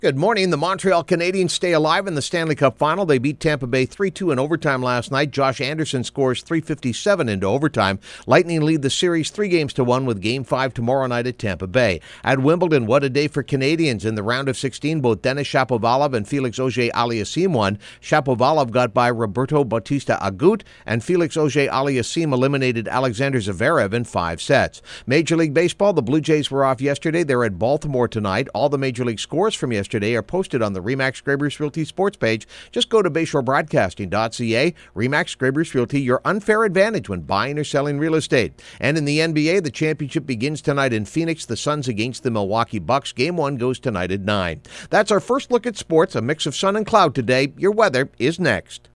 Good morning. The Montreal Canadiens stay alive in the Stanley Cup Final. They beat Tampa Bay 3-2 in overtime last night. Josh Anderson scores .357 into overtime. Lightning lead the series 3-1 with Game 5 tomorrow night at Tampa Bay. At Wimbledon, what a day for Canadians. In the round of 16, both Denis Shapovalov and Felix Auger-Aliassime won. Shapovalov got by Roberto Bautista Agut, and Felix Auger-Aliassime eliminated Alexander Zverev in 5 sets. Major League Baseball, the Blue Jays were off yesterday. They're at Baltimore tonight. All the Major League scores from yesterday are posted on the RE/MAX Scrabers Realty sports page. Just go to BayshoreBroadcasting.ca. RE/MAX Scrabers Realty, your unfair advantage when buying or selling real estate. And in the NBA, the championship begins tonight in Phoenix. The Suns against the Milwaukee Bucks. Game 1 goes tonight at 9. That's our first look at sports, a mix of sun and cloud today. Your weather is next.